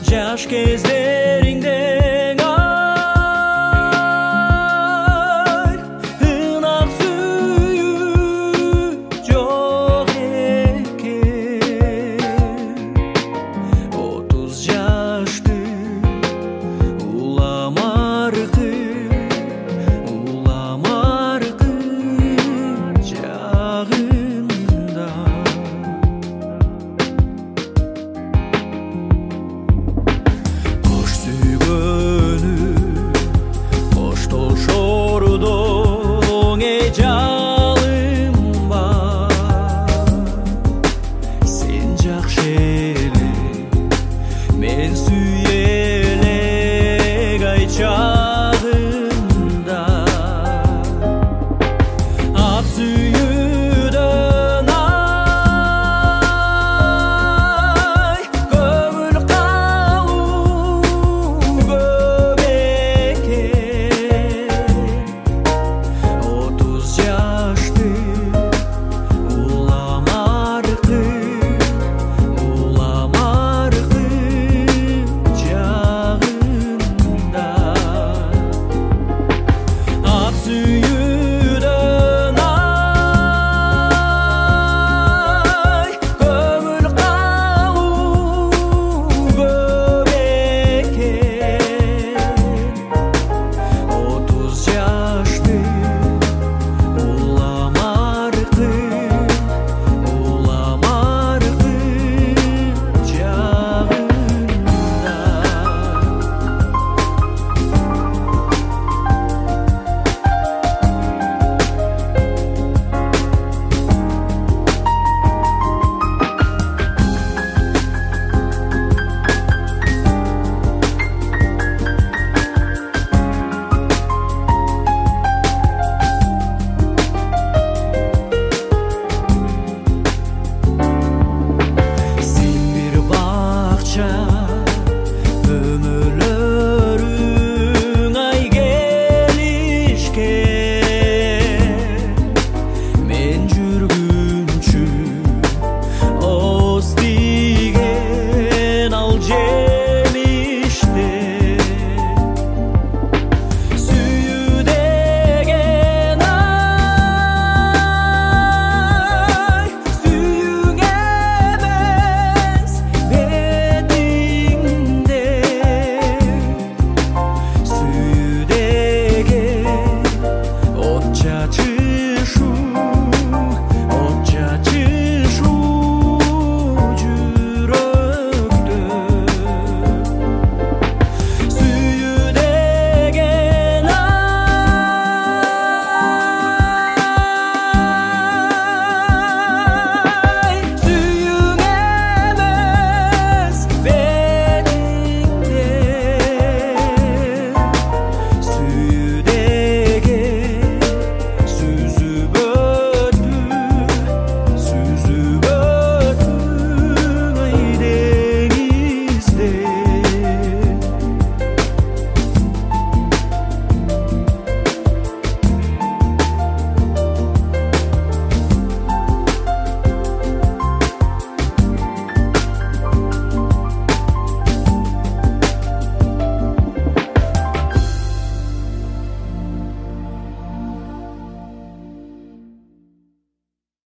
жаш кездериңден ай ынак сүйүү жок экен 30 жашты уламаркы жагында кош сүйгөнү коштошордо оңей жалынба сен жакшы эле мен сүйө элек ай чагында ак сүйүүдөн ай көңүл калуу көп экен 30 жашты уламаркы жагында ак сүйүүдөн ай көңүл калуу көп экен 30 жашты уламаркы жагында сен бир бакча